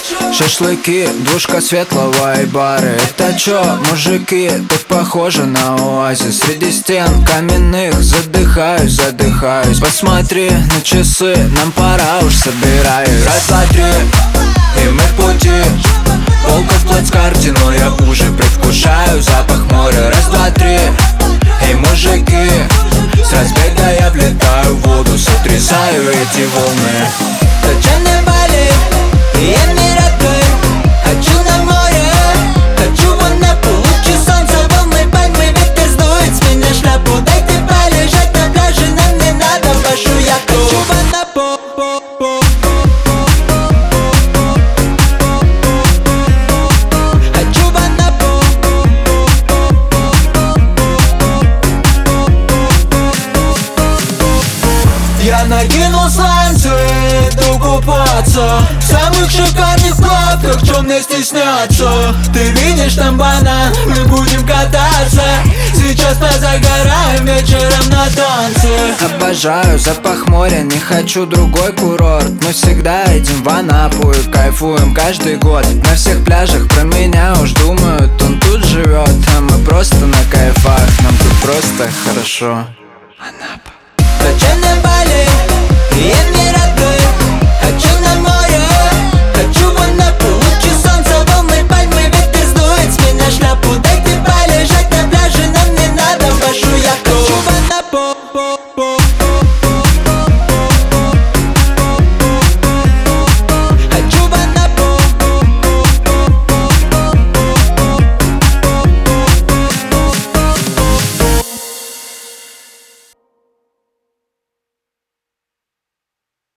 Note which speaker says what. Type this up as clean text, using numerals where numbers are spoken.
Speaker 1: Шашлыки, двушка светлого и бары. Это чё, мужики, тут похоже на оазис. Среди стен каменных задыхаюсь. Посмотри на часы, нам пора уж собираюсь. Раз, два, три, и мы в пути. Полка в плацкарте, но я уже предвкушаю запах моря. Раз, два, три, эй, мужики, с разбега я влетаю в воду, сотрясаю эти волны. Точеный Бали, и Эмираты. Хочу на море, хочу в Анапу. Лучи солнца, волны, пальмы, ветер сдует с меня шляпу. Дайте полежать на пляже, нам не надо вашу яхту. Хочу в Анапу. Хочу в Анапу. Я накинул сланцы, иду купаться в самых шикарных плавках, чё мне стесняться. Ты видишь там банан, мы будем кататься. Сейчас позагораем вечером на танцы. Обожаю запах моря, не хочу другой курорт. Мы всегда едем в Анапу и кайфуем каждый год. На всех пляжах про меня уж думают, он тут живет. А мы просто на кайфах, нам тут просто хорошо. Анапа. Точеный Бали, и Эмираты.